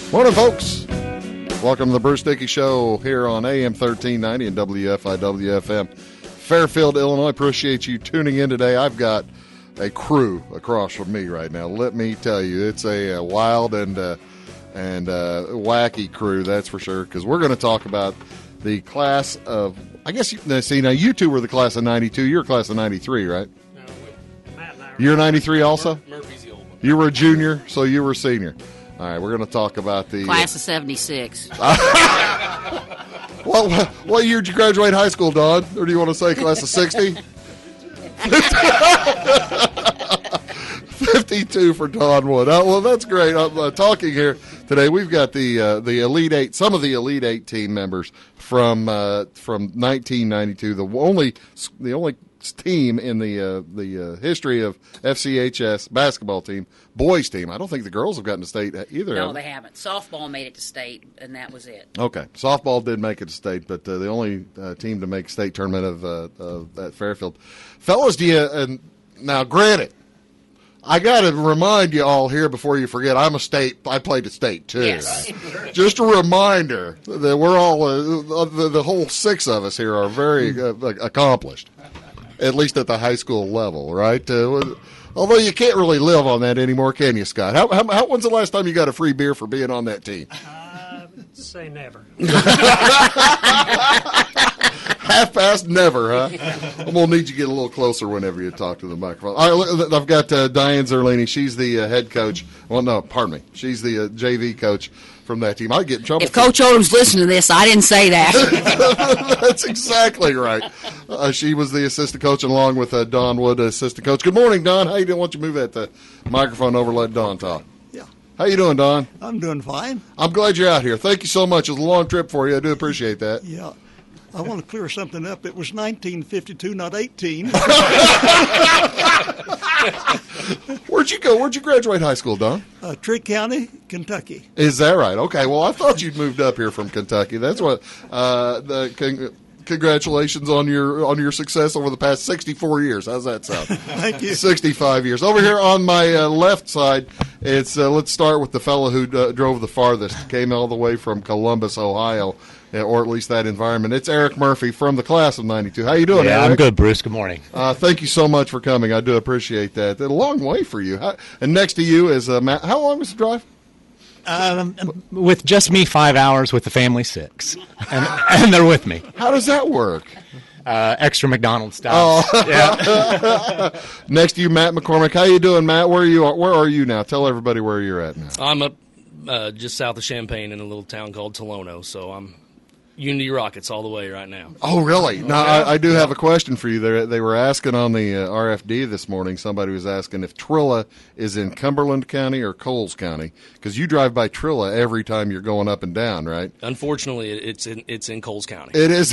Morning, folks. Welcome to the Bruce Dickey Show here on AM 1390 and WFIW-FM. Fairfield, Illinois. Appreciate you tuning in today. I've got a crew across from me right now. Let me tell you, it's a wild and wacky crew, that's for sure, because we're going to talk about the class of, I guess, now you two were the class of 92. You're a class of 93, right? No, Matt and I were. You're 93 also? Murphy's the old one. You were a junior, so you were a senior. All right, we're going to talk about the... Class of 76. What year did you graduate high school, Don? Or do you want to say class of 60? 52 for Don Wood. Well, that's great. I'm talking here today. We've got the Elite Eight, some of the Elite Eight team members from 1992. The only team in the history of FCHS basketball team, boys team. I don't think the girls have gotten to state either. No, they haven't. Softball made it to state, and that was it. Okay, softball did make it to state, but the only team to make state tournament of at Fairfield. Fellas, do you? Now, granted, I got to remind you all here before you forget, I played at state too. Yes. Right? Just a reminder that we're all the whole six of us here are very accomplished. At least at the high school level, right? Although you can't really live on that anymore, can you, Scott? When's the last time you got a free beer for being on that team? Say never. Half past never, huh? I'm going to need you to get a little closer whenever you talk to the microphone. All right, I've got Diane Zerlini. She's the head coach. Well, no, pardon me. She's the JV coach from that team. I'd get in trouble. If Coach Odom's listening to this, I didn't say that. That's exactly right. She was the assistant coach along with Don Wood, assistant coach. Good morning, Don. How you doing? Why don't you move that microphone over and let Don talk? Yeah. How you doing, Don? I'm doing fine. I'm glad you're out here. Thank you so much. It was a long trip for you. I do appreciate that. Yeah. I want to clear something up. It was 1952, not 18. Where'd you go? Where'd you graduate high school, Don? Trigg County, Kentucky. Is that right? Okay. Well, I thought you'd moved up here from Kentucky. That's what. Congratulations on your success over the past 64 years. How's that sound? Thank you. 65 years. Over here on my left side, it's let's start with the fellow who drove the farthest, came all the way from Columbus, Ohio. Or at least that environment. It's Eric Murphy from the class of 92. How you doing, Yeah, Eric? I'm good, Bruce. Good morning. Thank you so much for coming. I do appreciate that. A long way for you. And next to you is Matt. How long was the drive? With just me, 5 hours. With the family, 6. And they're with me. How does that work? Extra McDonald's stops. Oh. Yeah. Next to you, Matt McCormick. How you doing, Matt? Where are you now? Tell everybody where you're at now. I'm up just south of Champaign in a little town called Tolono, so I'm Unity Rockets all the way right now. Oh, really? Now, I do have a question for you. They were asking on the RFD this morning, somebody was asking if Trilla is in Cumberland County or Coles County, because you drive by Trilla every time you're going up and down, right? Unfortunately, it's in Coles County. It is.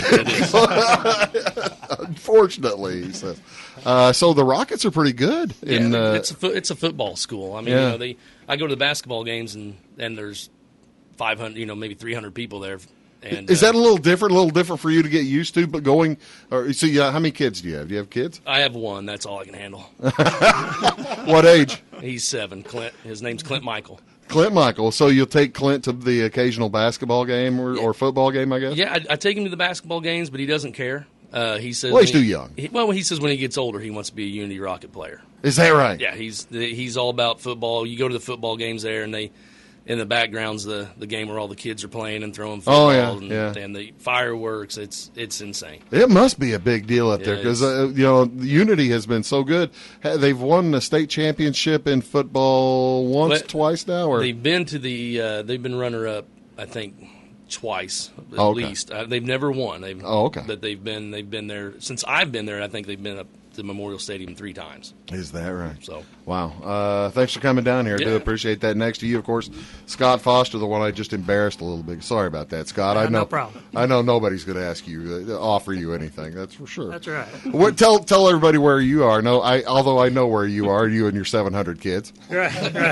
Unfortunately, he says. So the Rockets are pretty good. It's a football school. I mean, Yeah. I go to the basketball games and there's 500, maybe 300 people there. And, is that a little different for you to get used to? But going, how many kids do you have? Do you have kids? I have one. That's all I can handle. What age? He's 7. Clint. His name's Clint Michael. Clint Michael. So you'll take Clint to the occasional basketball game or football game, I guess? Yeah, I take him to the basketball games, but he doesn't care. He says, well, he's too young. He says when he gets older, he wants to be a Unity Rocket player. Is that right? Yeah, he's all about football. You go to the football games there, and in the background's the game where all the kids are playing and throwing football and the fireworks. It's insane. It must be a big deal up there because Unity has been so good. They've won the state championship in football twice now. Or they've been to they've been runner up, I think, twice at least. They've never won. But they've been there since I've been there. I think they've been up to Memorial Stadium 3 times. Is that right? So wow. Thanks for coming down here. I do appreciate that. Next to you, of course, Scott Foster, the one I just embarrassed a little bit. Sorry about that, Scott. No problem. I know nobody's going to ask you offer you anything. That's for sure. That's right. Tell everybody where you are. Although I know where you are. You and your 700 kids. Right.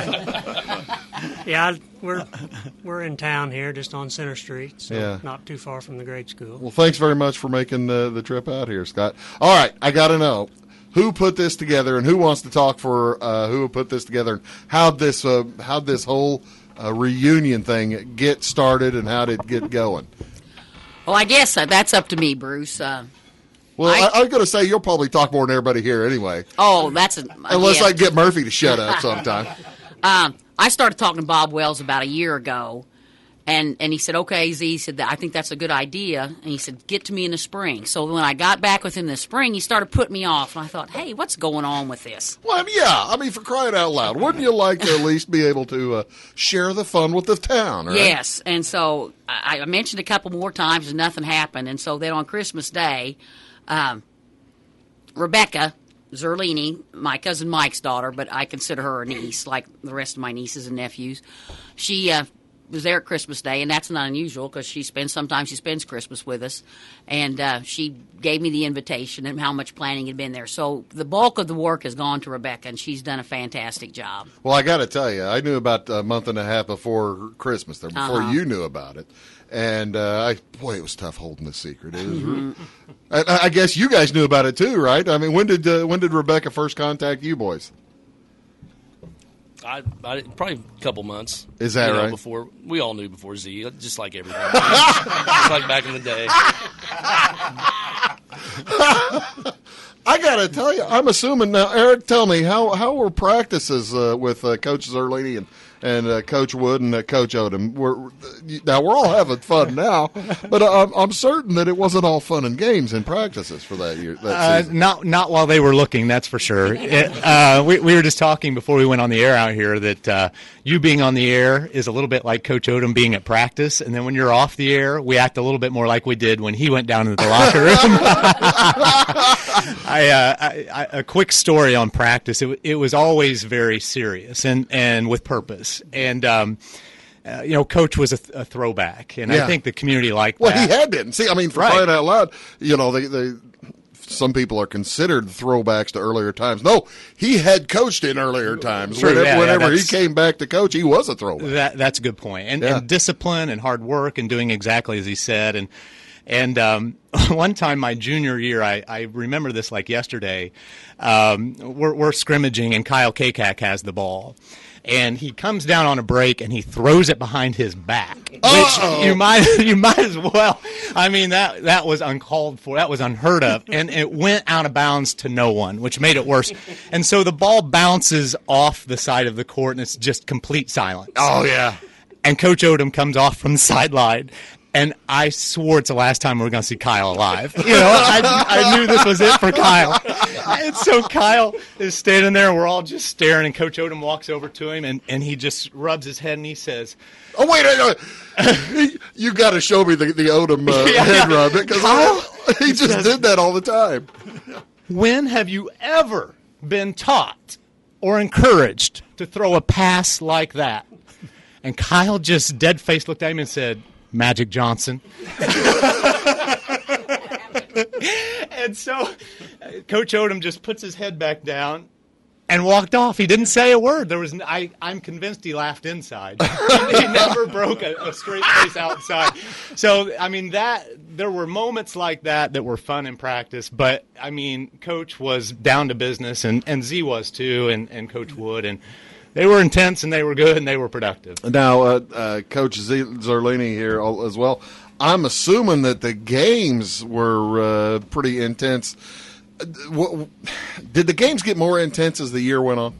Yeah, we're in town here, just on Center Street, so not too far from the grade school. Well, thanks very much for making the trip out here, Scott. All right, I got to know who put this together and who wants to talk for who put this together and how this whole reunion thing get started, and how did it get going? Well, I guess that's up to me, Bruce. Well, I was going to say you'll probably talk more than everybody here anyway. Oh, that's unless I get Murphy to shut up sometime. I started talking to Bob Wells about a year ago, and he said, "Okay, Z," he said, "I think that's a good idea." And he said, "Get to me in the spring." So when I got back with him this spring, he started putting me off, and I thought, "Hey, what's going on with this?" Well, yeah, I mean, for crying out loud, wouldn't you like to at least be able to share the fun with the town? Right? Yes, and so I mentioned a couple more times, and nothing happened. And so then on Christmas Day, Rebecca Zerlini, my cousin Mike's daughter, but I consider her a niece, like the rest of my nieces and nephews. She was there at Christmas Day, and that's not unusual because sometimes she spends Christmas with us. And she gave me the invitation and how much planning had been there. So the bulk of the work has gone to Rebecca, and she's done a fantastic job. Well, I got to tell you, I knew about a month and a half before Christmas, before you knew about it. And, boy, it was tough holding the secret. It was I guess you guys knew about it too, right? I mean, when did Rebecca first contact you boys? I probably a couple months. Is that right? Before we all knew before Z, just like everyone, just like back in the day. I gotta tell you, I'm assuming now. Eric, tell me how were practices with Coach Zerlini and Coach Wood and Coach Odom? Now we're all having fun now, but I'm certain that it wasn't all fun and games in practices for that year. That season. Not while they were looking, that's for sure. We were just talking before we went on the air out here that you being on the air is a little bit like Coach Odom being at practice, and then when you're off the air, we act a little bit more like we did when he went down into the locker room. A quick story on practice. It was always very serious and with purpose. And Coach was a throwback, and I think the community liked that. Well, he had been. See, I mean, for crying out loud, some people are considered throwbacks to earlier times. No, he had coached in earlier times. True, whenever he came back to coach, he was a throwback. That's a good point. And discipline and hard work and doing exactly as he said. And one time my junior year, I remember this like yesterday, we're scrimmaging and Kyle Kakak has the ball. And he comes down on a break and he throws it behind his back, which you might as well. I mean, that was uncalled for. That was unheard of. And it went out of bounds to no one, which made it worse. And so the ball bounces off the side of the court and it's just complete silence. Oh, yeah. And Coach Odom comes off from the sideline. And I swore it's the last time we were going to see Kyle alive. I knew this was it for Kyle. And so Kyle is standing there, and we're all just staring, and Coach Odom walks over to him, and he just rubs his head, and he says, "Oh, wait, you got to show me the Odom head rub, because he just did that all the time." When have you ever been taught or encouraged to throw a pass like that? And Kyle just dead-faced looked at him and said, "Magic Johnson." And so Coach Odom just puts his head back down and walked off. He didn't say a word. I'm convinced he laughed inside. He never broke a straight face outside. So, I mean, there were moments like that were fun in practice. But, I mean, Coach was down to business, and Z was too, and Coach Wood. And they were intense, and they were good, and they were productive. Now, Coach Zerlini here as well. I'm assuming that the games were pretty intense. Did the games get more intense as the year went on?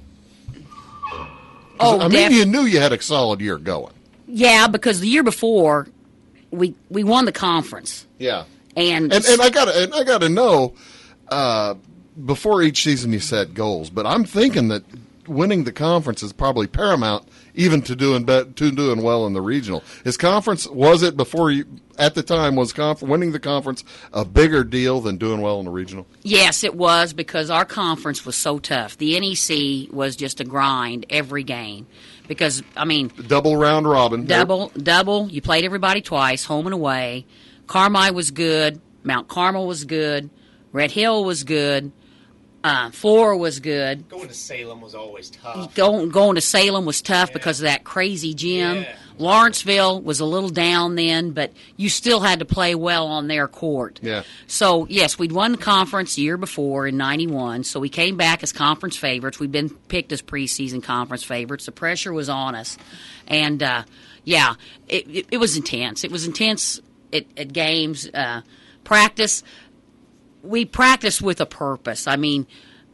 You knew you had a solid year going. Yeah, because the year before, we won the conference. Yeah, and I gotta know before each season you set goals, but I'm thinking that winning the conference is probably paramount, even to doing well in the regional. Was it before you at the time was winning the conference a bigger deal than doing well in the regional? Yes, it was, because our conference was so tough. The NEC was just a grind every game. Because, I mean, double round robin. Double. You played everybody twice, home and away. Carmi was good. Mount Carmel was good. Red Hill was good. Flora was good. Going to Salem was always tough. Going to Salem was tough because of that crazy gym. Yeah. Lawrenceville was a little down then, but you still had to play well on their court. Yeah. So, yes, we'd won the conference the year before in 91, so we came back as conference favorites. We'd been picked as preseason conference favorites. The pressure was on us. And, it was intense. It was intense at games. Practice. We practiced with a purpose. I mean,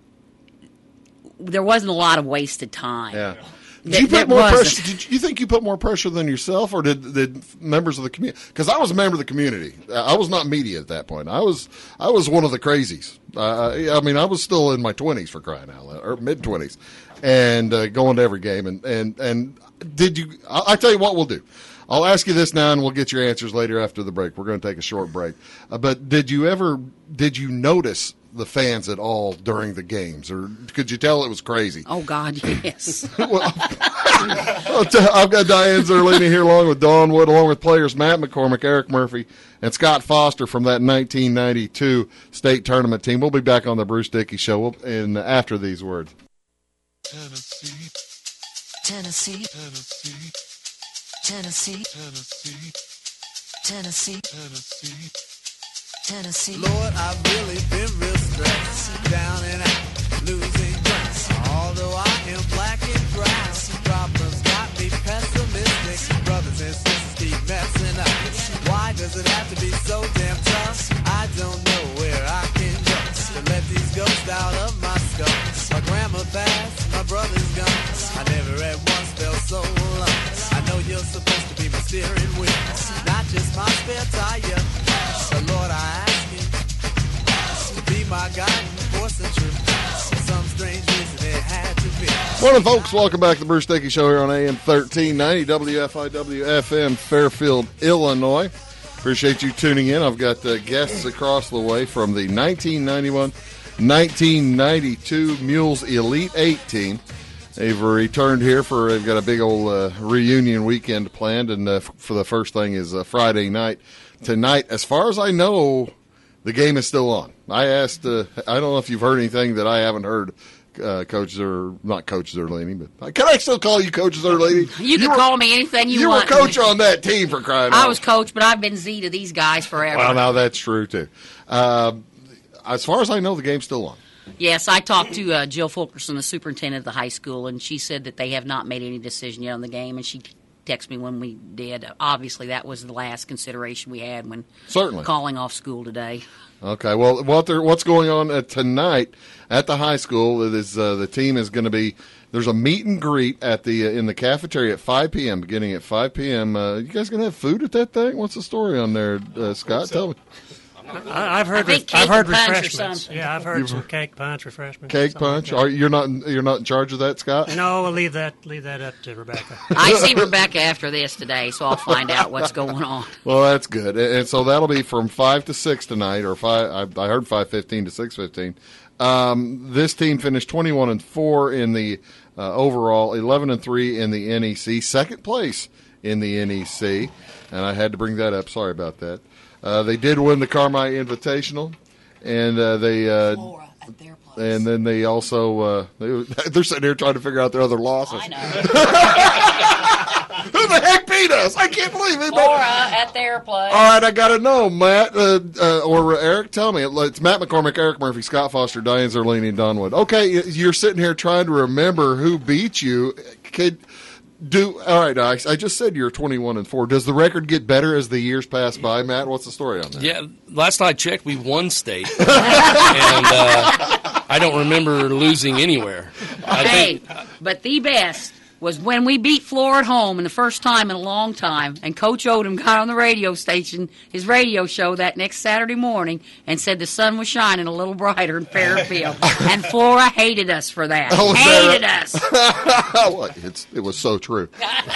there wasn't a lot of wasted time. Yeah. Did you put more pressure? Did you think you put more pressure than yourself, or did members of the community? Because I was a member of the community. I was not media at that point. I was one of the crazies. I was still in my 20s, for crying out loud, or mid 20s, and going to every game. And did you? I tell you what we'll do. I'll ask you this now, and we'll get your answers later after the break. We're going to take a short break. But did you notice the fans at all during the games, or could you tell it was crazy? Oh, God, yes. Well, I've got Diane Zerlini here along with Dawn Wood, along with players Matt McCormick, Eric Murphy, and Scott Foster from that 1992 state tournament team. We'll be back on the Bruce Dickey Show after these words. Tennessee, Tennessee, Tennessee, Tennessee, Tennessee, Tennessee, Tennessee, Tennessee. Lord, I've really been real stressed, down and out, losing grass. Although I am black and brown, problems got me pessimistic. Brothers and sisters keep messing up. Why does it have to be so damn tough? I don't know where I can go to let these ghosts out of my skull. My grandma passed, my brother's gone. I never at once felt so alone. I know you're supposed to be my steering wheel, not just my spare tire. So Lord, I ask you to be my guiding force and truth. For some strange reason it had to be. Morning, folks. Welcome back to the Bruce Dickey Show here on AM 1390 WFIW FM Fairfield, Illinois. Appreciate you tuning in. I've got guests across the way from the 1991-1992 Mules Elite 8 team. They've returned here they've got a big old reunion weekend planned, and for the first thing is Friday night. Tonight, as far as I know, the game is still on. I asked, I don't know if you've heard anything that I haven't heard, not Coach Zerlini, but can I still call you Coach Zerlini? You can call me anything you want. You were coach on that team, for crying out. I was coach, but I've been Z to these guys forever. Well, now that's true, too. As far as I know, the game's still on. Yes, I talked to Jill Fulkerson, the superintendent of the high school, and she said that they have not made any decision yet on the game, and she texted me when we did. Obviously, that was the last consideration we had when calling off school today. Okay, well, what's going on tonight at the high school is the team is going to be. There's a meet and greet at in the cafeteria at 5 p.m. Beginning at 5 p.m. You guys gonna have food at that thing? What's the story on there, Scott? Tell me. I've heard refreshments. Yeah, I've heard some cake punch refreshments. Cake punch? Like you're not in charge of that, Scott? No, we'll leave that up to Rebecca. I see Rebecca after this today, so I'll find out what's going on. Well, that's good. And so that'll be from 5 to 6 tonight, or 5. I heard 5:15 to 6:15. This team finished 21-4 in the overall, 11-3 in the NEC, second place in the NEC, and I had to bring that up. Sorry about that. They did win the Carmi Invitational, and and then they also they're sitting here trying to figure out their other losses. I know. Who the heck beat us? I can't believe it. Laura at their place. All right, I got to know, Matt or Eric. Tell me. It's Matt McCormick, Eric Murphy, Scott Foster, Diane Zerlini, and Don Wood. Okay, you're sitting here trying to remember who beat you. All right, I just said you're 21-4. Does the record get better as the years pass by, Matt? What's the story on that? Yeah, last I checked, we won state, and I don't remember losing anywhere. But the best was when we beat Flora at home, and the first time in a long time, and Coach Odom got on the radio station, his radio show that next Saturday morning, and said the sun was shining a little brighter in Fairfield. And Flora hated us for that. Hated us. Well, it was so true.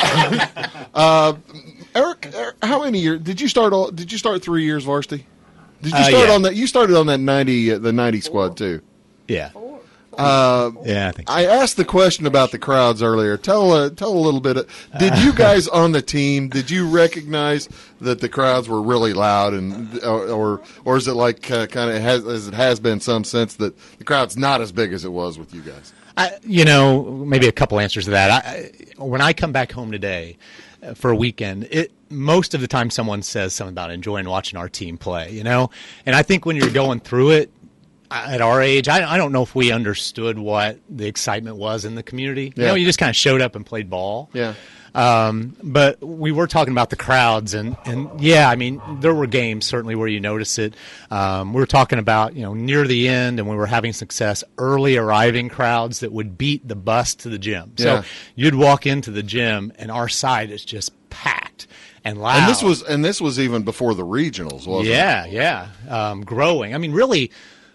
Eric, how many years did you start? Did you start 3 years varsity? Did you start on that? You started on that 90 squad too. Yeah. Yeah, I think so. I asked the question about the crowds earlier. Tell a little bit. Did you guys on the team? Did you recognize that the crowds were really loud, and or is it like kind of as it has been some sense that the crowd's not as big as it was with you guys? Maybe a couple answers to that. When I come back home today for a weekend, most of the time someone says something about enjoying watching our team play. And I think when you're going through it. At our age, I don't know if we understood what the excitement was in the community. Yeah. You just kind of showed up and played ball. Yeah. But we were talking about the crowds, and yeah, I mean, there were games certainly where you notice it. We were talking about, near the end, and we were having success, early arriving crowds that would beat the bus to the gym. Yeah. So you'd walk into the gym, and our side is just packed and loud. And this was even before the regionals, wasn't it? Yeah. Growing. I mean, really,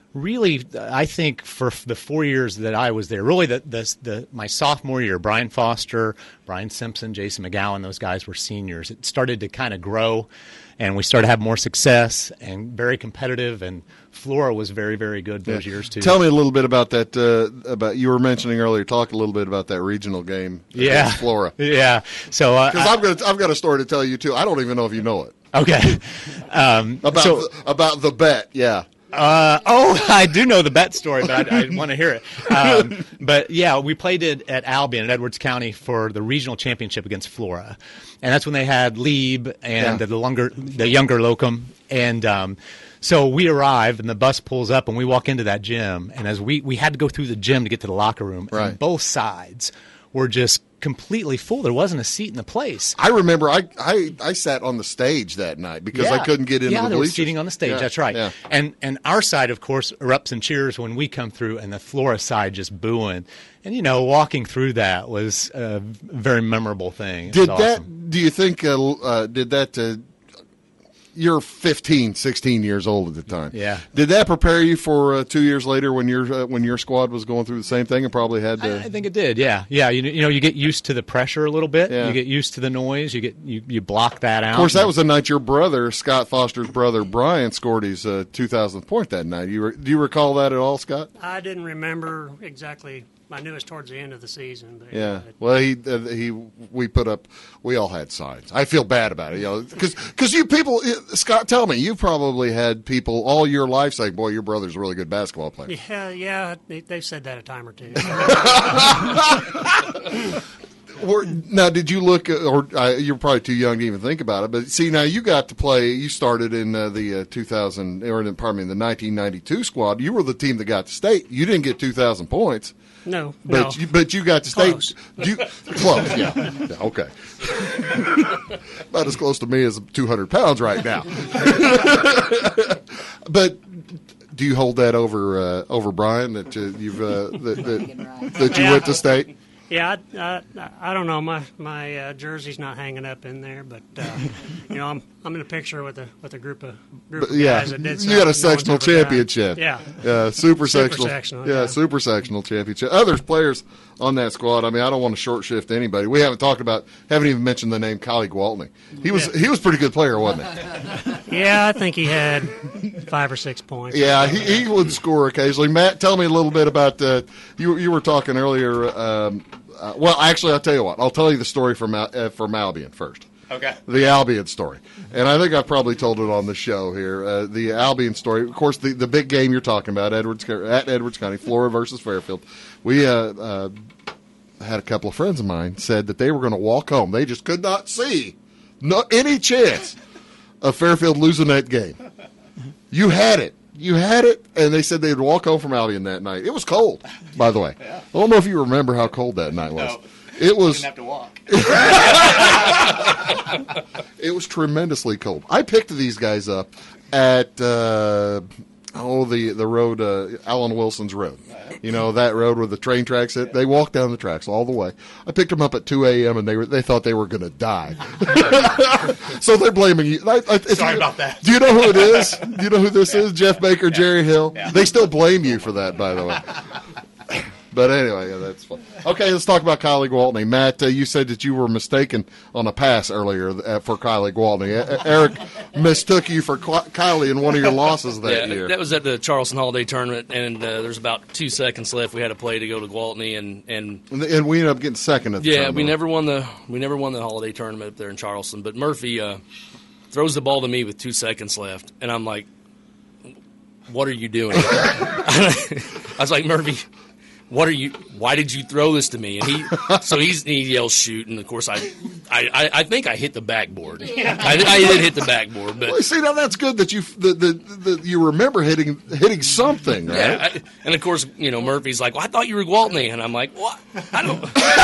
I think for the 4 years that I was there, really my sophomore year, Brian Foster, Brian Simpson, Jason McGowan, those guys were seniors. It started to kind of grow, and we started to have more success and very competitive, and Flora was very, very good those years too. Tell me a little bit about that. About you were mentioning earlier. Talk a little bit about that regional game against Flora. Yeah. So because I've got a story to tell you too. I don't even know if you know it. Okay. About the bet. Yeah. I do know the bet story, but I want to hear it. But yeah, we played it at Albion in Edwards County for the regional championship against Flora, and that's when they had Lieb and the younger Locum, and so we arrive and the bus pulls up and we walk into that gym, and as we had to go through the gym to get to the locker room, and both sides were just completely full. There wasn't a seat in the place. I remember I sat on the stage that night because I couldn't get into the bleachers. Yeah, they were seating on the stage. That's right. Yeah. And our side, of course, erupts and cheers when we come through, and the Flora side just booing. And, walking through that was a very memorable thing. Do you think, you're 15, 16 years old at the time. Yeah. Did that prepare you for 2 years later when your squad was going through the same thing and probably had to? I think it did. Yeah. Yeah. You get used to the pressure a little bit. Yeah. You get used to the noise. You block that out. Of course, that was the night your brother, Scott Foster's brother, Brian, scored his 2,000th point that night. Do you recall that at all, Scott? I didn't remember exactly. I knew it was towards the end of the season. But yeah. Well, we all had signs. I feel bad about it, because you people, Scott, tell me, you probably had people all your life saying, "Boy, your brother's a really good basketball player." Yeah, they've said that a time or two. Now, did you look, you're probably too young to even think about it, but see, now you got to play, you started in the 1992 squad. You were the team that got to state. You didn't get 2,000 points. No, but you got to state. Close. Close, yeah. Okay. About as close to me as 200 pounds right now. But do you hold that over Brian that you went to state? Yeah, I don't know. My jersey's not hanging up in there, but I'm in a picture with a group of guys that did. You got a sectional championship. Yeah, super sectional. Yeah, super sectional championship. Other players on that squad. I mean, I don't want to short shift anybody. We haven't even mentioned the name Kylie Gwaltney. He was a pretty good player, wasn't he? Yeah, I think he had 5 or 6 points. Yeah, he would score occasionally. Matt, tell me a little bit about you were talking earlier. Well, actually, I'll tell you what. I'll tell you the story from Albion first. Okay. The Albion story. And I think I've probably told it on the show here. The Albion story. Of course, the big game you're talking about, at Edwards County, Flora versus Fairfield. We had a couple of friends of mine said that they were going to walk home. They just could not see any chance of Fairfield losing that game. You had it. And they said they'd walk home from Albion that night. It was cold, by the way. Yeah. I don't know if you remember how cold that night was. No, it was. Didn't have to walk. It was tremendously cold. I picked these guys up at the road, Alan Wilson's road. You know, that road where the train tracks hit. They walked down the tracks all the way. I picked them up at 2 a.m. and they thought they were going to die. So they're blaming you. Sorry about that. Do you know who it is? Do you know who this is? Jeff Baker, Jerry Hill. Yeah. They still blame you for that, by the way. But anyway, that's fun. Okay, let's talk about Kylie Gwaltney. Matt, you said that you were mistaken on a pass earlier for Kylie Gwaltney. Eric mistook you for Kylie in one of your losses that year. That was at the Charleston Holiday Tournament, and there's about 2 seconds left. We had a play to go to Gwaltney, and we ended up getting second at the tournament. we never won the Holiday Tournament up there in Charleston. But Murphy throws the ball to me with 2 seconds left, and I'm like, "What are you doing?" I was like, "Murphy, why did you throw this to me?" And he yells shoot, and of course I think I hit the backboard. Yeah. I did hit the backboard, but see, now that's good that you remember hitting something, right? Yeah, and of course, Murphy's like, "Well, I thought you were Gwaltney," and I'm like, "What? I don't."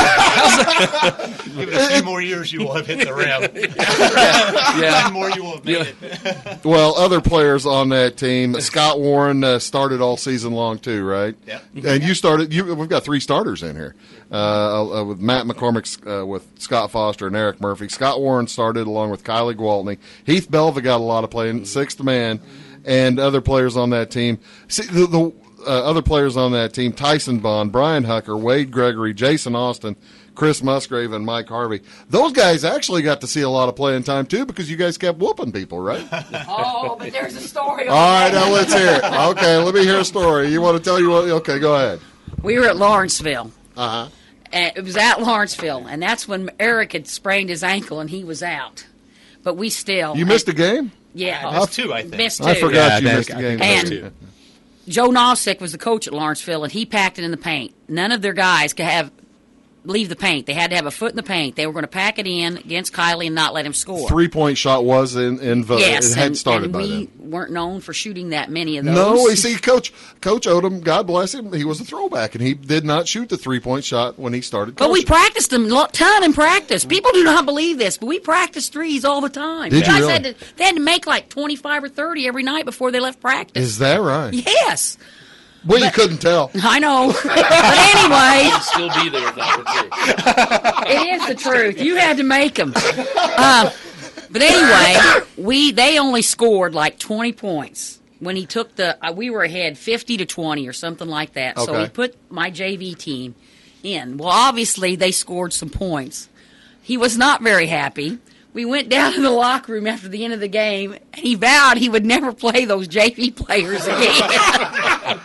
Give it a few more years, you will have hit the rim. Yeah. 10 more, you will have made it. Well, other players on that team, Scott Warren started all season long too, right? Yeah. And you started. We've got 3 starters in here with Matt McCormick, with Scott Foster and Eric Murphy. Scott Warren started along with Kylie Gwaltney. Heath Belva got a lot of playing, 6th man, and other players on that team. See, the other players on that team: Tyson Bond, Brian Hucker, Wade Gregory, Jason Austin, Chris Musgrave, and Mike Harvey. Those guys actually got to see a lot of playing time too, because you guys kept whooping people, right? Oh, but there's a story. All right, now let's hear it. Okay, let me hear a story. You want to tell you what? Okay, go ahead. We were at Lawrenceville. Uh-huh. And it was at Lawrenceville, and that's when Eric had sprained his ankle and he was out. But we still. You missed a game? Yeah. I missed 2, I think. Missed 2. I forgot you missed a game. And Joe Nosek was the coach at Lawrenceville, and he packed it in the paint. None of their guys could leave the paint. They had to have a foot in the paint. They were going to pack it in against Kylie and not let him score. 3-point shot was in vote. Yes, it had started and by we then. weren't known for shooting that many of those. No, you see, Coach Odom, God bless him, he was a throwback, and he did not shoot the 3-point shot when he started coaching. But we practiced them a ton in practice. People do not believe this, but we practiced threes all the time. Did you guys really? they had to make like 25 or 30 every night before they left practice. Is that right? Yes. Well, you couldn't tell. I know. But anyway. I'd still be there if that were true. It is the truth. You had to make them. But anyway, they only scored like 20 points. When he took we were ahead 50 to 20 or something like that. Okay. So he put my JV team in. Well, obviously, they scored some points. He was not very happy. We went down to the locker room after the end of the game, and he vowed he would never play those JV players again.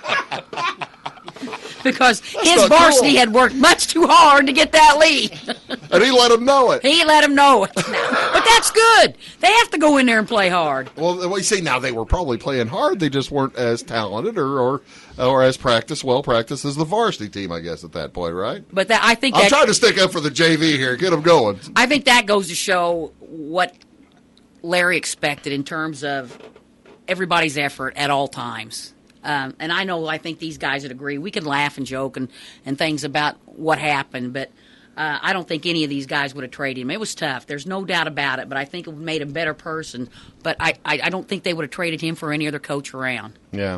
Because his varsity had worked much too hard to get that lead. And he let him know it. He let him know it. But that's good. They have to go in there and play hard. Well, you see, now they were probably playing hard. They just weren't as talented or as well practiced as the varsity team, I guess, at that point, right? But I think I'm trying to stick up for the JV here. Get them going. I think that goes to show what Larry expected in terms of everybody's effort at all times. And I think these guys would agree. We can laugh and joke and things about what happened, but I don't think any of these guys would have traded him. It was tough. There's no doubt about it, but I think it made him a better person. But I don't think they would have traded him for any other coach around. Yeah.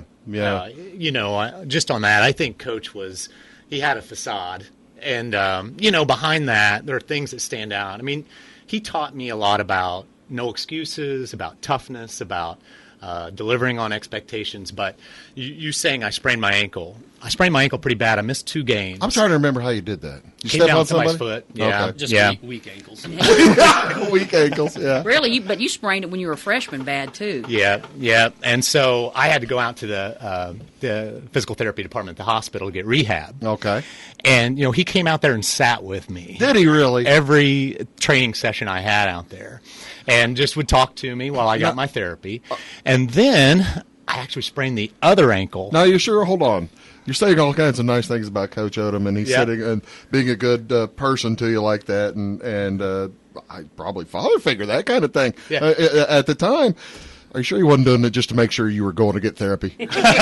Just on that, I think Coach he had a facade. And, behind that, there are things that stand out. I mean, he taught me a lot about no excuses, about toughness, about delivering on expectations. But you saying I sprained my ankle. I sprained my ankle pretty bad. I missed 2 games. I'm trying to remember how you did that. You came down on somebody's foot. Yeah. Okay. Just weak ankles. Weak ankles, yeah. Really? But you sprained it when you were a freshman bad, too. Yeah. And so I had to go out to the physical therapy department at the hospital to get rehab. Okay. And, he came out there and sat with me. Did he really? Every training session I had out there. And just would talk to me while I got my therapy. And then I actually sprained the other ankle. Now, you sure? Hold on. You're saying all kinds of nice things about Coach Odom, and he's sitting and being a good person to you like that, and I probably father figure, that kind of thing. Yeah. At the time, are you sure he wasn't doing it just to make sure you were going to get therapy?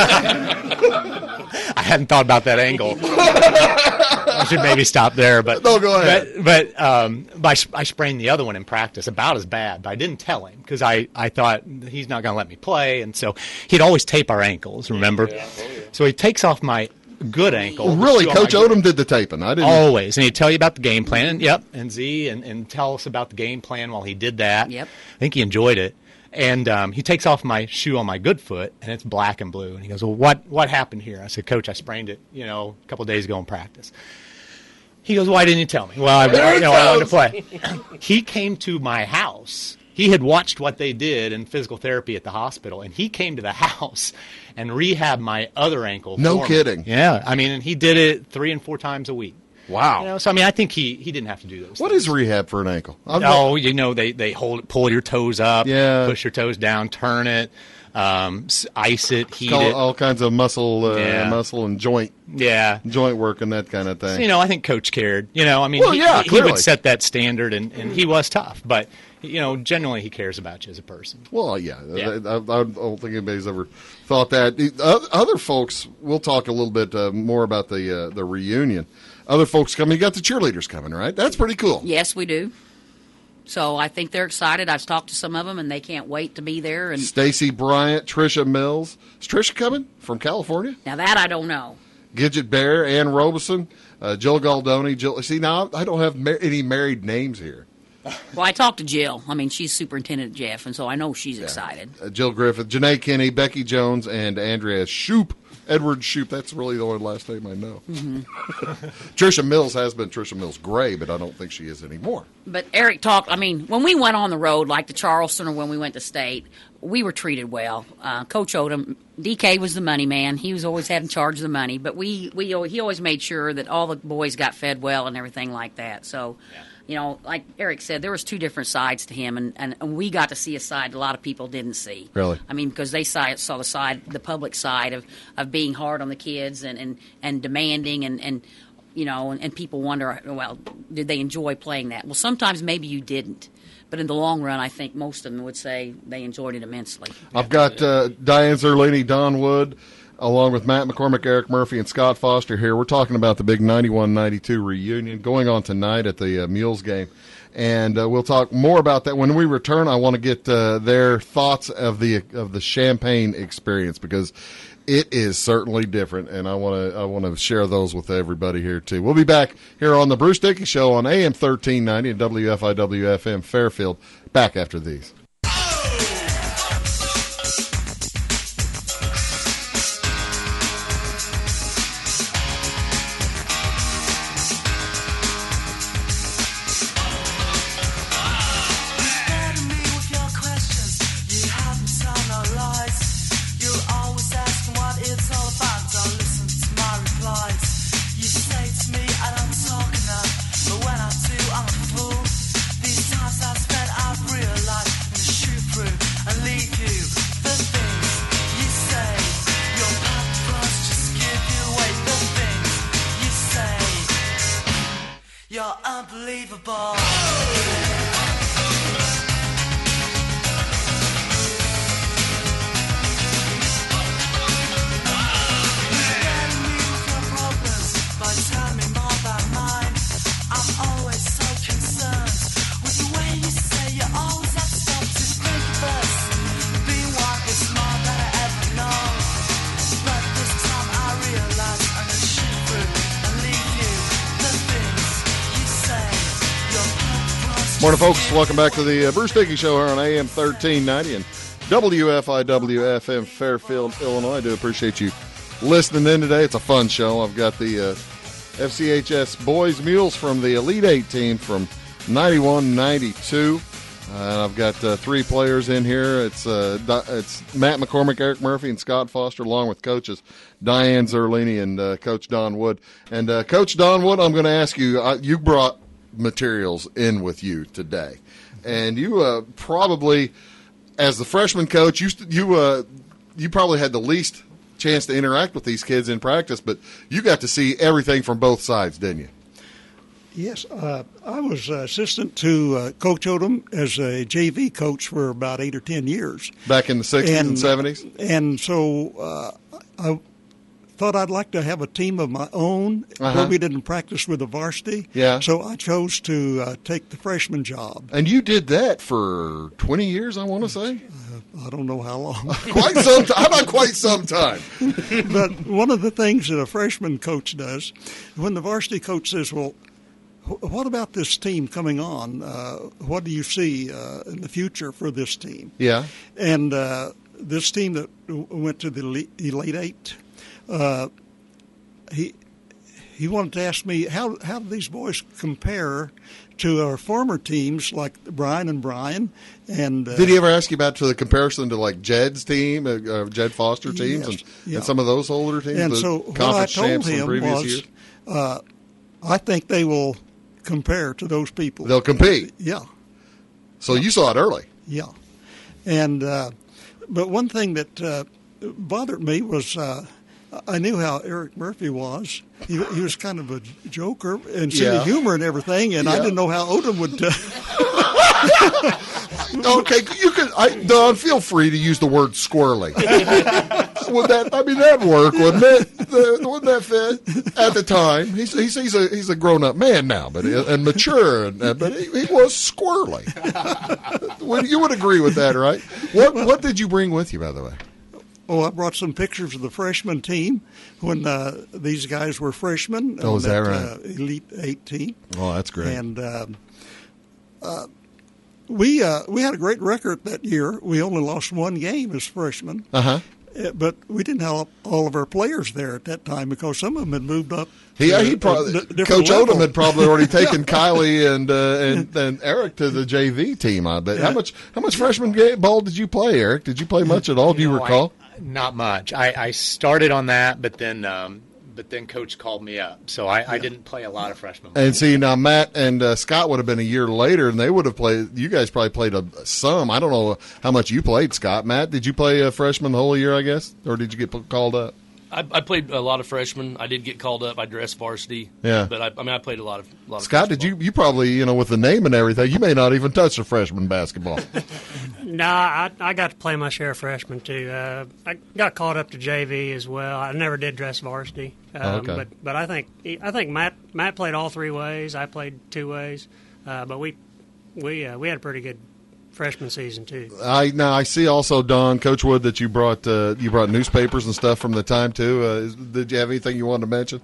I hadn't thought about that angle. I should maybe stop there. But no, go ahead. But I sprained the other one in practice, about as bad. But I didn't tell him because I thought he's not going to let me play, and so he'd always tape our ankles. Remember? Yeah. So he takes off my good ankle. Well, really, Coach Odom did the taping. I didn't. Always, and he'd tell you about the game plan. And tell us about the game plan while he did that. Yep. I think he enjoyed it. And he takes off my shoe on my good foot, and it's black and blue. And he goes, well, what happened here? I said, Coach, I sprained it, a couple days ago in practice. He goes, why didn't you tell me? Well, I wanted to play. He came to my house. He had watched what they did in physical therapy at the hospital, and he came to the house and rehabbed my other ankle. No kidding. Yeah. And he did it 3 and 4 times a week. Wow. So, I think he didn't have to do those What things. is rehab for an ankle? They pull your toes up, push your toes down, turn it, ice it, heat it. All kinds of muscle and joint work and that kind of thing. So, I think Coach cared. He would set that standard, and he was tough. But, generally he cares about you as a person. Well, yeah. I don't think anybody's ever thought that. Other folks, we'll talk a little bit more about the reunion. Other folks coming. You got the cheerleaders coming, right? That's pretty cool. Yes, we do. So I think they're excited. I've talked to some of them, and they can't wait to be there. And Stacy Bryant, Trisha Mills. Is Trisha coming from California? Now that I don't know. Gidget Bear, Ann Robeson, Jill Galdoni. See, now I don't have any married names here. Well, I talked to Jill. She's Superintendent Jeff, and so I know she's excited. Jill Griffith, Janae Kinney, Becky Jones, and Andrea Shoup. Edward Shoup. That's really the only last name I know. Mm-hmm. Trisha Mills has been Trisha Mills Gray, but I don't think she is anymore. But Eric talked, when we went on the road, like to Charleston or when we went to state, we were treated well. Coach Odom, DK was the money man. He was always had in charge of the money. But he always made sure that all the boys got fed well and everything like that. So, like Eric said, there was 2 different sides to him, and we got to see a side a lot of people didn't see. Really? Because they saw the public side of being hard on the kids and demanding and people wonder, well, did they enjoy playing that? Well, sometimes maybe you didn't. But in the long run, I think most of them would say they enjoyed it immensely. I've got Diane Zerlini, Don Wood, along with Matt McCormick, Eric Murphy, and Scott Foster here. We're talking about the big 91-92 reunion going on tonight at the Mules game. And we'll talk more about that. When we return, I want to get their thoughts of the Champaign experience, because it is certainly different, and I want to share those with everybody here too. We'll be back here on the Bruce Dickey Show on AM 1390 and WFIW-FM Fairfield. Back after these. Unbelievable. Morning, folks. Welcome back to the Bruce Dickey Show here on AM 1390 and WFIW-FM Fairfield, Illinois. I do appreciate you listening in today. It's a fun show. I've got the FCHS Boys Mules from the Elite 8 team from 91-92. I've got 3 players in here. It's Matt McCormick, Eric Murphy, and Scott Foster, along with coaches Diane Zerlini and Coach Don Wood. And Coach Don Wood, I'm going to ask you, you brought materials in with you today, and you probably, as the freshman coach, you probably had the least chance to interact with these kids in practice, but you got to see everything from both sides, didn't you? Yes, I was assistant to Coach Odom as a JV coach for about 8 or 10 years. Back in the 60s and 70s? And so I thought I'd like to have a team of my own where we didn't practice with the varsity. Yeah. So I chose to take the freshman job. And you did that for 20 years, I want to say? I don't know how long. Quite some time. How about quite some time? But one of the things that a freshman coach does, when the varsity coach says, well, what about this team coming on? What do you see in the future for this team? Yeah. And this team that went to the Elite Eight, he wanted to ask me how do these boys compare to our former teams like Brian and Brian. And did he ever ask you about the comparison to like Jed's team, Jed Foster teams, and some of those older teams? And the so what I conference told champs from him previous was, years? I think they will compare to those people. They'll compete. Yeah. So you saw it early. Yeah. And but one thing that bothered me was I knew how Eric Murphy was. He was kind of a joker and silly humor and everything, and I didn't know how Odom would. Okay, you could. Don, feel free to use the word squirrely. That'd work, wouldn't it? Wouldn't that fit at the time? He's a grown up man now, and mature, but he was squirrely. You would agree with that, right? What did you bring with you, by the way? Oh, I brought some pictures of the freshman team when these guys were freshmen. Oh, is that right? Elite Eight team. Oh, that's great. And we had a great record that year. We only lost one game as freshmen. Uh-huh. But we didn't have all of our players there at that time because some of them had moved up. Coach Odom had probably already taken Kylie and Eric to the JV team. I bet. Yeah. How much freshman ball did you play, Eric? Did you play much at all? Do you recall? Not much. I started on that, but then Coach called me up, so I didn't play a lot of freshman. And see, now Matt and Scott would have been a year later, and they would have played. You guys probably played some. I don't know how much you played, Scott. Matt, did you play a freshman the whole year, I guess, or did you get called up? I played a lot of freshmen. I did get called up. I dressed varsity. Yeah, but I played a lot of. Scott, did you probably with the name and everything, you may not even touch the freshman basketball. Nah, I got to play my share of freshmen too. I got called up to JV as well. I never did dress varsity. Okay. But I think Matt played all three ways. I played two ways. But we had a pretty good freshman season too. I see also, Don, Coach Wood, that you brought newspapers and stuff from the time too. Did you have anything you wanted to mention?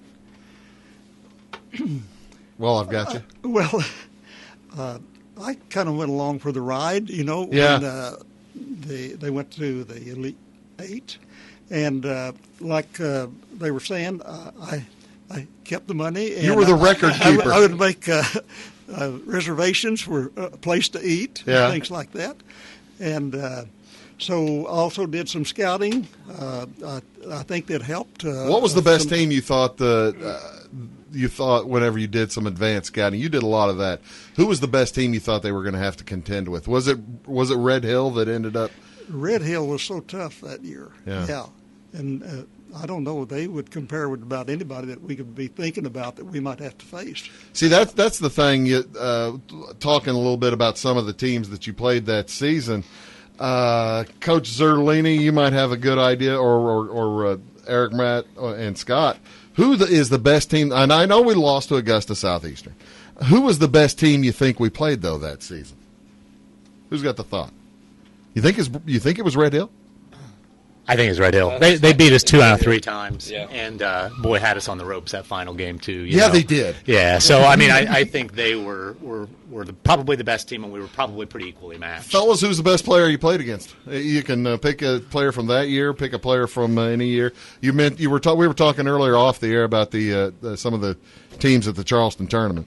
Well, I've got you. I kind of went along for the ride, Yeah. When they went to the Elite Eight, and like they were saying, I kept the money. And you were the record keeper. I would make reservations for a place to eat, and things like that, and so also did some scouting. I think that helped. What was the best team you thought you thought whenever you did some advanced scouting? You did a lot of that. Who was the best team you thought they were going to have to contend with? Was it Red Hill that ended up? Red Hill was so tough that year. Yeah. And I don't know, they would compare with about anybody that we could be thinking about that we might have to face. See, that's the thing. Talking a little bit about some of the teams that you played that season, Coach Zerlini, you might have a good idea, or Eric, Matt, and Scott. Who is the best team? And I know we lost to Augusta Southeastern. Who was the best team you think we played though that season? Who's got the thought? You think it was Red Hill? I think it's Red Hill. They beat us 2 out of 3 times, yeah. And boy, had us on the ropes that final game too. You Yeah, know? they did. Yeah, so I mean, I think they were probably the best team, and we were probably pretty equally matched. Fellas, who's the best player you played against? You can pick a player from that year, pick a player from any year. We were talking earlier off the air about some of the teams at the Charleston tournament.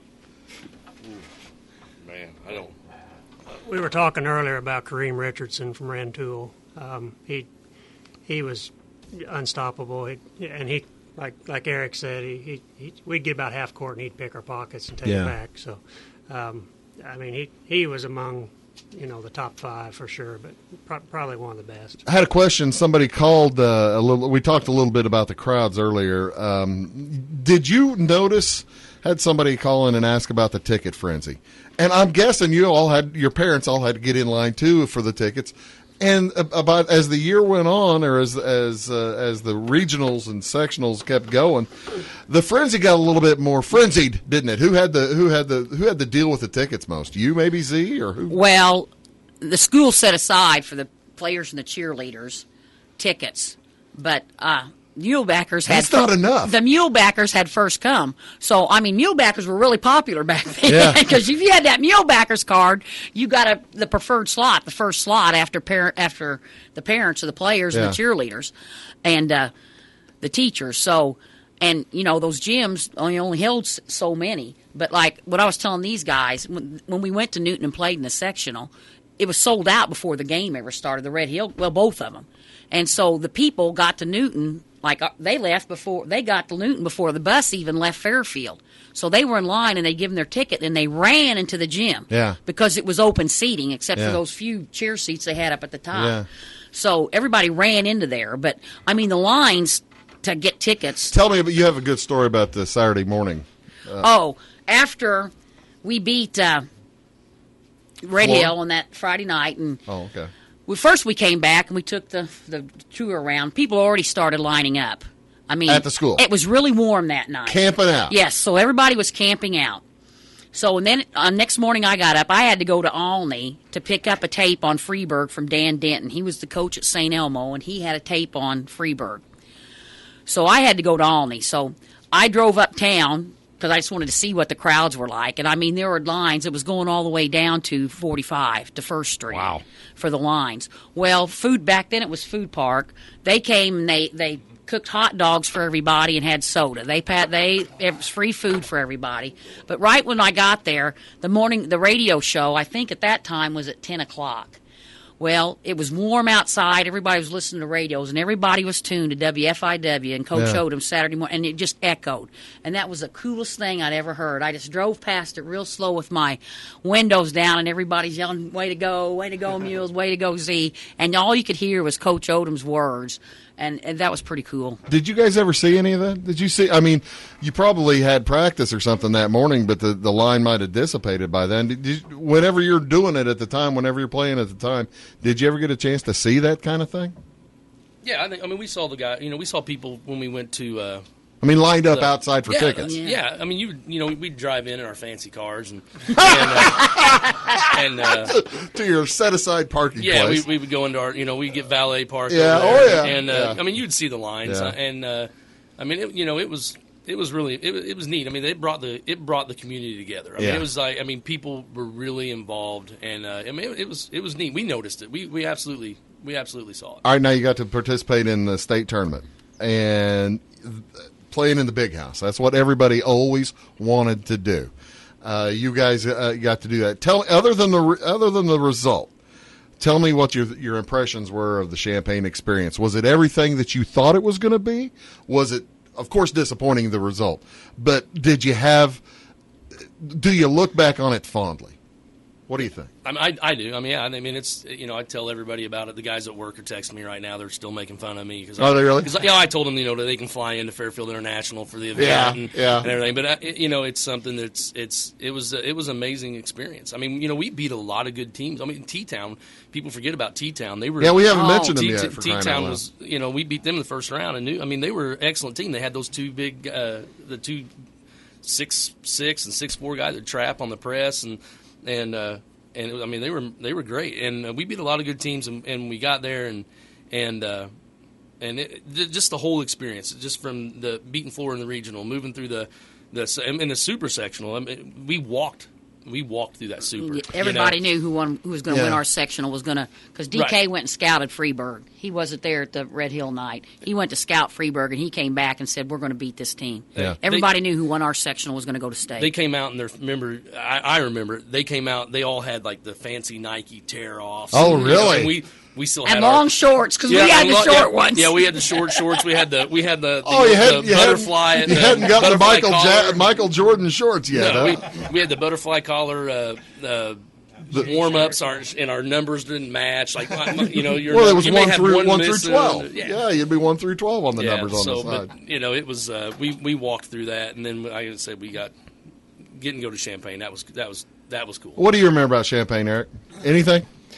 Man, I don't. We were talking earlier about Kareem Richardson from Rantoul. He was unstoppable, and he like Eric said, we'd get about half court and he'd pick our pockets and take it back. So, I mean, he was among the top 5 for sure, but probably one of the best. I had a question. Somebody called we talked a little bit about the crowds earlier. Did you notice? Had somebody call in and ask about the ticket frenzy, and I'm guessing your parents all had to get in line too for the tickets. And about as the year went on, or as the regionals and sectionals kept going, the frenzy got a little bit more frenzied, didn't it? Who had the deal with the tickets most? You, maybe, Z, or who? Well, the school set aside for the players and the cheerleaders tickets, but mulebackers had That's not enough. The mulebackers had first come. So I mean, mulebackers were really popular back then Yeah. because if you had that mulebackers card, you got the preferred slot, the first slot after the parents of the players and the cheerleaders, and the teachers. So, and those gyms only held so many. But like what I was telling these guys, when we went to Newton and played in the sectional, it was sold out before the game ever started. The Red Hill, well, both of them. And so the people got to Newton, like they got to Newton before the bus even left Fairfield. So they were in line and they'd give them their ticket and they ran into the gym. Yeah. Because it was open seating except for those few chair seats they had up at the top. Yeah. So everybody ran into there. But, I mean, the lines to get tickets. Tell me, you have a good story about the Saturday morning. After we beat Red Hill on that Friday night. And okay. First we came back and we took the tour around. People already started lining up. I mean, at the school. It was really warm that night. Camping out. Yes, so everybody was camping out. So and then next morning I got up. I had to go to Olney to pick up a tape on Freeburg from Dan Denton. He was the coach at St. Elmo, and he had a tape on Freeburg. So I had to go to Olney. So I drove uptown because I just wanted to see what the crowds were like. And, I mean, there were lines. It was going all the way down to 45, to First Street. Wow. For the lines. Well, food back then, it was Food Park. They came and they cooked hot dogs for everybody and had soda. It was free food for everybody. But right when I got there, the radio show, I think at that time, was at 10 o'clock. Well, it was warm outside. Everybody was listening to radios, and everybody was tuned to WFIW and Coach Odom Saturday morning, and it just echoed. And that was the coolest thing I'd ever heard. I just drove past it real slow with my windows down, and everybody's yelling, way to go, Mules, way to go, Z. And all you could hear was Coach Odom's words. And that was pretty cool. Did you guys ever see any of that? Did you see? I mean, you probably had practice or something that morning, but the line might have dissipated by then. Whenever you're doing it at the time, whenever you're playing at the time, did you ever get a chance to see that kind of thing? Yeah, I mean, we saw the guy. We saw people when we went to. Lined up outside for tickets. Yeah, I mean, we'd drive in our fancy cars and to your set aside parking place. Yeah, we would go into our, we'd get valet parked. Yeah, over there. And I mean, you'd see the lines, and I mean, it was really it was neat. I mean, it brought the community together. I mean, it was like, people were really involved, and I mean, it was neat. We noticed it. We absolutely saw it. All right, now you got to participate in the state tournament and playing in the big house. That's what everybody always wanted to do. You guys got to do that. Tell other than the result. Tell me what your impressions were of the Champaign experience. Was it everything that you thought it was going to be? Was it, of course, disappointing the result? But do you look back on it fondly? What do you think? I do. I mean, yeah. I mean, it's I tell everybody about it. The guys at work are texting me right now. They're still making fun of me. Are they really? Because I told them that they can fly into Fairfield International for the event and everything. But it's something that's it was an amazing experience. I mean, we beat a lot of good teams. I mean, T-Town. People forget about T-Town. They were we haven't mentioned them yet. T-Town was we beat them in the first round and they were an excellent team. They had those two big the two 6'6" and 6'4" guys that trap on the press and I mean they were great, and we beat a lot of good teams, and we got there, and just the whole experience, just from the beaten floor in the regional, moving through the super sectional. I mean, we walked through that super. Everybody knew who was going to win our sectional was going to, because DK went and scouted Freeburg. He wasn't there at the Red Hill night. He went to scout Freeburg, and he came back and said, "We're going to beat this team." Yeah. Everybody knew who won our sectional was going to go to state. They came out and I remember they came out. They all had like the fancy Nike tear-offs. Oh, really? And we still had long shorts because we had the short ones. Yeah, we had the short shorts. We had the you butterfly. You hadn't got the Michael Jordan shorts yet. No, huh? we had the butterfly collar warm ups. Our numbers didn't match. Like it was 1 through 12. Yeah, you'd be 1 through 12 on the numbers on the side. But it was we walked through that, and then I said we got getting to go to Champaign. That was cool. What do you remember about Champaign, Eric? Anything?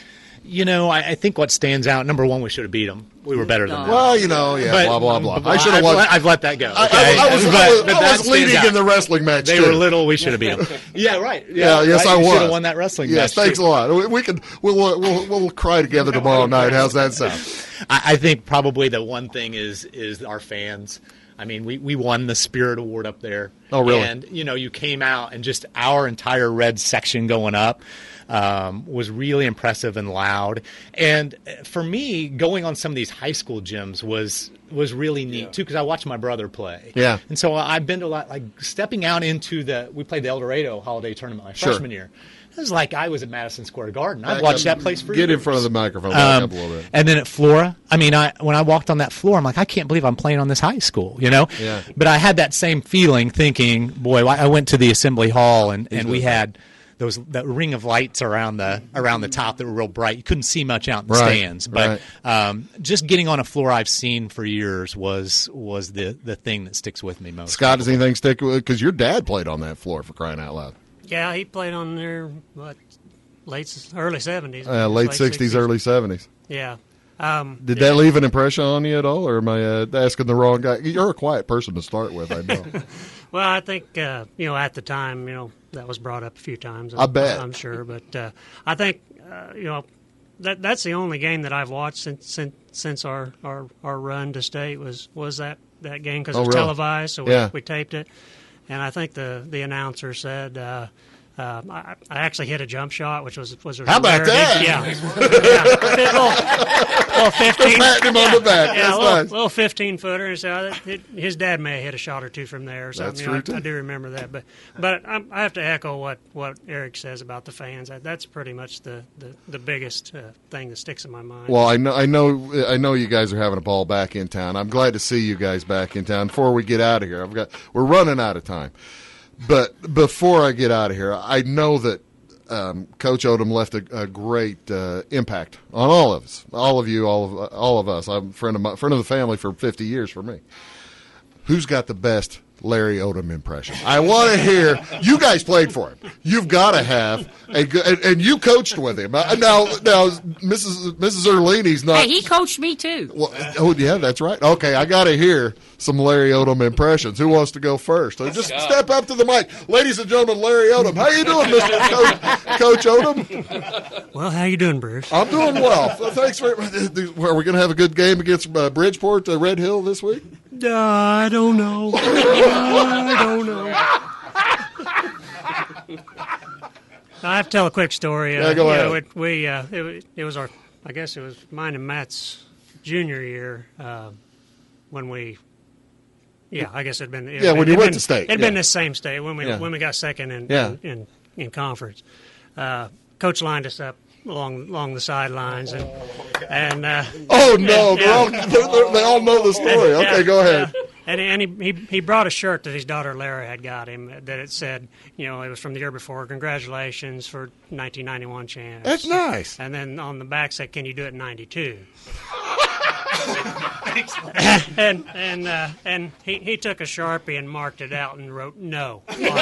I think what stands out, number one, we should have beat them. We were better than them. Well, blah, blah, blah. I should have. I've let that go. Okay? I was leading in the wrestling match. They were little. We should have beat them. Yeah, right. Yeah, yes, right? I was. Should have won that wrestling match. Yes, thanks a lot. We'll cry together tomorrow night. How's that sound? I think probably the one thing is our fans. I mean, we won the Spirit Award up there. Oh, really? And, you came out and just our entire red section going up was really impressive and loud. And for me, going on some of these high school gyms was really neat, too, because I watched my brother play. Yeah. And so I've been to a lot, like stepping out into we played the El Dorado Holiday Tournament my freshman year. It was like I was at Madison Square Garden. I've watched that place for years. Get in front of the microphone back up a little bit. And then at Flora, I mean, when I walked on that floor, I'm like, I can't believe I'm playing on this high school, Yeah. But I had that same feeling thinking, boy, I went to the Assembly Hall and we had that ring of lights around the top that were real bright. You couldn't see much out in the stands. But just getting on a floor I've seen for years was the thing that sticks with me most. Scott, does anything stick with? Because your dad played on that floor, for crying out loud. Yeah, he played on there, early 70s. Late 60s, early 70s. Yeah. Did that leave an impression on you at all, or am I asking the wrong guy? You're a quiet person to start with, I know. Well, I think, at the time, that was brought up a few times. I bet. I'm sure. But I think, that's the only game that I've watched since our run to state was that game because it was televised, so we taped it. And I think the announcer said, I actually hit a jump shot, which was a how about that? Little 15. Patting him on the back. Yeah, That's nice. Little 15-footer. So his dad may have hit a shot or two from there or something. That's true too. I do remember that. But I have to echo what Eric says about the fans. That's pretty much the biggest thing that sticks in my mind. Well, I know you guys are having a ball back in town. I'm glad to see you guys back in town. Before we get out of here, we're running out of time. But before I get out of here, I know that Coach Odom left a great impact on all of us, all of you, all of us. I'm a friend of the family for 50 years for me. Who's got the best Larry Odom impression? I want to hear. You guys played for him. You've got to have a good, and you coached with him. Now, Mrs. Erlini's not. Hey, he coached me too. Well, yeah, that's right. Okay, I got to hear some Larry Odom impressions. Who wants to go first? Just step up to the mic, ladies and gentlemen. Larry Odom, how you doing, Mr. Coach Odom? Well, how you doing, Bruce? I'm doing well. Thanks for. Are we going to have a good game against Bridgeport, Red Hill this week? I don't know. I don't know. I have to tell a quick story. Go ahead. It was I guess it was mine and Matt's junior year when we. Yeah, I guess it'd been. When you went to state. It'd been the same state when we got second in conference. Coach lined us up along the sidelines and oh no, they all know the story. Okay, go ahead. And he brought a shirt that his daughter Lara had got him that it said, it was from the year before, congratulations for 1991 champs. That's nice. And then on the back said, can you do it in 92? and he took a Sharpie and marked it out and wrote no.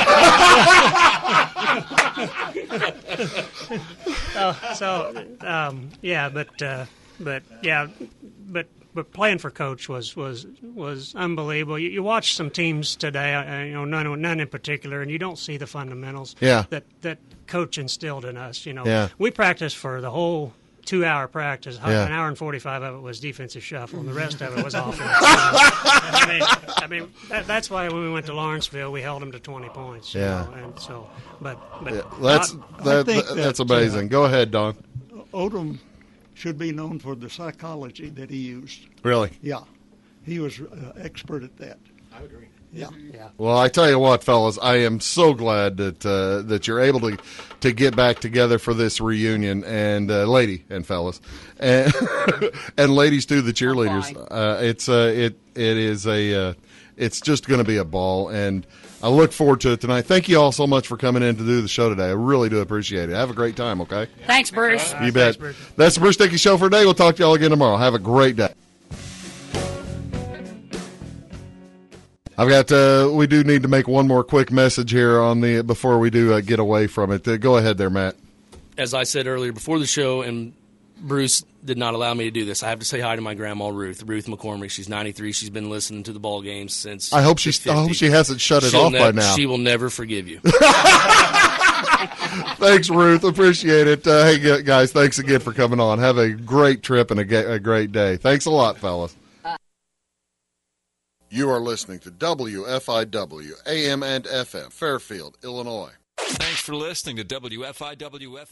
But playing for Coach was unbelievable. You watch some teams today, none in particular, and you don't see the fundamentals that Coach instilled in us. We practiced for the whole 2-hour practice. An hour and 45 of it was defensive shuffle, and the rest of it was offense. I mean, that's why when we went to Lawrenceville, we held them to 20 points. And so, that's amazing. Go ahead, Don. Odom should be known for the psychology that he used. Really? Yeah, he was expert at that. I would agree. Yeah. Well, I tell you what, fellas, I am so glad that you're able to get back together for this reunion, and lady and fellas, and and ladies too, the cheerleaders. It's just going to be a ball, and I look forward to it tonight. Thank you all so much for coming in to do the show today. I really do appreciate it. Have a great time. Okay. Thanks, Bruce. You bet. Thanks, Bruce. That's the Bruce Dickey Show for today. We'll talk to y'all again tomorrow. Have a great day. I've got. We do need to make one more quick message here before we do get away from it. Go ahead there, Matt. As I said earlier before the show and Bruce did not allow me to do this. I have to say hi to my grandma, Ruth McCormick. She's 93. She's been listening to the ball games since. I hope she hasn't shut it off by now. She will never forgive you. Thanks, Ruth. Appreciate it. Hey, guys, thanks again for coming on. Have a great trip and a great day. Thanks a lot, fellas. You are listening to WFIW, AM and FM, Fairfield, Illinois. Thanks for listening to WFIW